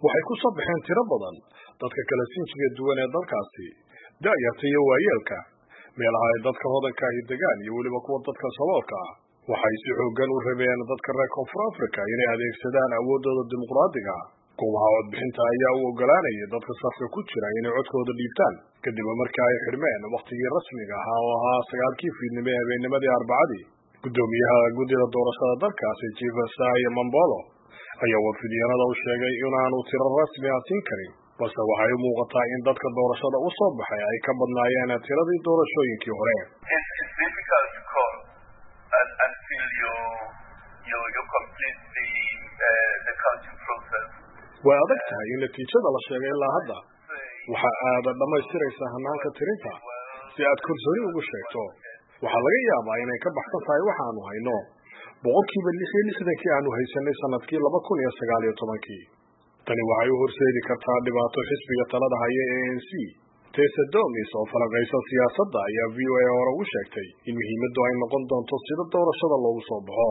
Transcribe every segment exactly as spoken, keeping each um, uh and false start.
waxay ku soo baxeen tiro badan dadka kala sinjiga duwan ee dalkaasi da'yarta iyo waayeelka meelaha ay dadka hodanka ahi degaan iyo weliba kuwa dadka saboolka ah waxay si xooggan u rabeen dadka reer koonfur africa inay adeegsadaan awooddooda dimuqraadiga ah goobaha codbixinta ayaa u ogolaanayay dadka safka ku jira inay codkooda dhiibtaan kadib markii ay xidhmeen wakhtigii rasmiga ahaa oo ahaa sagaalkii fiidnimo ee habeennimadii arbacadii guddoomiyaha guddida doorashada dalkaasi jefferson mambolo ayaa warfidyaanada u sheegay inaanu tiro rasmi ah siin karin balse waxay u muuqataa in dadka doorashada u soo baxay ay ka badnaayeen tiradii doorashooyinkii hore way adag tahay in natiijada la sheegay ilaa hadda waxa aada dhammaystiraysaa hanaanka tirinta si aad kalsooni ugu sheegto waxaa laga yaabaa inay ka baxsan tahay waxaanu hayno boqolkiiba lix iyo lixdankii aanu haysanay sanadkii laba kun iyo sagaal iyo tobankii tani waxay u horseedi kartaa dhibaato xisbiga talada haya ee A N C Tessa Domis oo falanqaysa siyaasadda ayaa V O A hore ugu sheegtay in muhiimaddu ay noqon doonto sida doorashada loogu soo baxo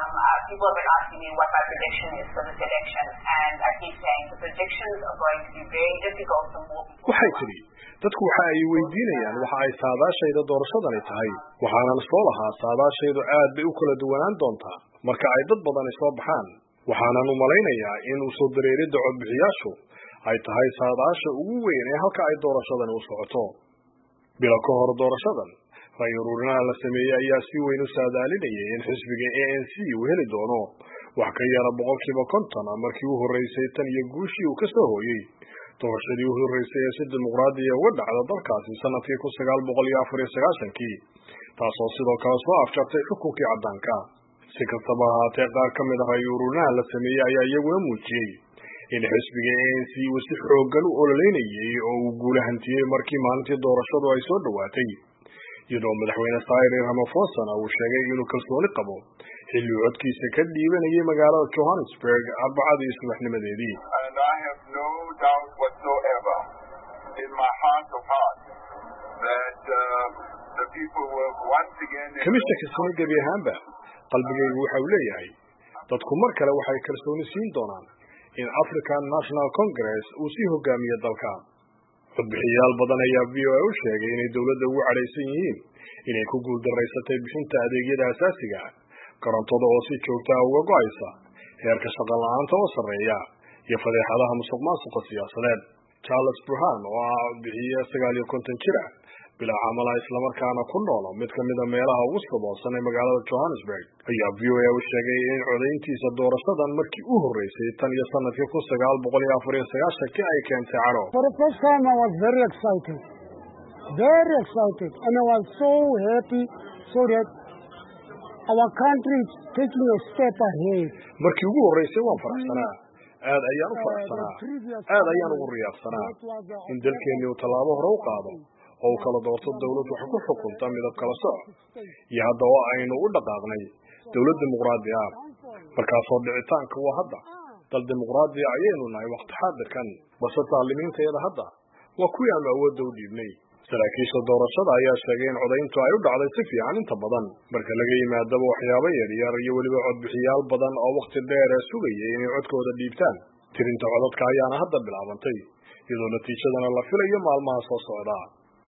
waxay tidhi dadku waxa ay weydiinayaan waxa ay saadaashayda doorashadani tahay waxaanan soo lahaa saadaashaydu aad bay u kala duwanaan doontaa marka ay dad badani soo baxaan waxaanan u malaynayaa in u soo dareeridda codbixiyaashu ay tahay saadaasha ugu weyn ee halka ay doorashadani u socoto bilo ka hor doorashadan ray uruurinaha la sameeyey ayaa si weyn u saadaalinayay in xisbiga A N C uu heli doono wax ka yara boqolkiiba konton markii u horreysay tan iyo guushii uu ka soo hooyey doorashadii u horreysay ee si dimuqraadiya uga dhacda dalkaasi sanadkii kun sagaal boqol iyo afar iyo sagaashankii taasoo sidoo kale soo afjartay xukunkii caddaanka si kastaba ahaatee qaar ka mid ah ray uruurinaha la sameeyey ayaa iyaguna muujiyey in xisbiga A N C uu si xooggan u ololeynayay oo uu guulahantiyey markii maalintii doorashadu ay soo dhowaatay iyadoo madaxweyne Cyril Ramaphosa uu sheegay inuu kalsooni qabo xilli uu codkiisa ka dhiibanayay magaalada Johannesburg arbacadii subaxnimadeedii kamishka sano gebi ahaanba qalbigaygu waxa uu leeyahay dadku mar kale waxay kalsooni siin doonaan in African National Congress uu sii hogaamiyo dalka codbixiyaal badan ayaa V O A u sheegay inay dowladda ugu cadhaysan yihiin inay ku guuldaraysatay bixinta adeegyada asaasiga korontada oo si joogta ah uga go'aysa heerka shaqo la'aanta oo sarreeya iyo fadeexadaha musuqmaasuqa siyaasadeed Charles Burhan oo ah codbixiye sagaal iyo konton jir ah bilaa camal ah islamarkaana ku nool mid ka mid a meelaha ugu saboolsan ee magaalada Johannesburg ayaa V O A u sheegay in codayntiisa doorashadan markii u horreysay tan iyo sanadkii kun sagaal boqol iyo afar iyo sagaashankii ay keentay cadho For the first time I was very excited very excited and I was so happy so that our country is taking a step ahead markii ugu horreysay waan faraxsanaa aad ayaan u faraxsanaa aad ayaan ugu riyaaqsanaa in dalkeenni uu tallaabo hore u qaado oo uu kala doorto dawlad wax ku xukunta midab kala soc iyo hadda oo aynu u dhaqaaqnay dawlad dimuqraadi ah markaasoo dhicitaanka waa hadda dal dimuqraadi ayaynu nahay waqti xaadirkan balse taalimiintayada hadda waa kuwii aanu awoodda u dhiibnay saraakiisha doorashada ayaa sheegay in codayntu ay u dhacday si fiican inta badan marka laga yimaadaba waxyaabo yaryar iyo weliba codbixiyaal badan oo waqti dheer sugayay inay codkooda dhiibtaan tirinta codadka ayaana hadda bilaabantay iyadoo natiijadana la filayo maalmaha soo socda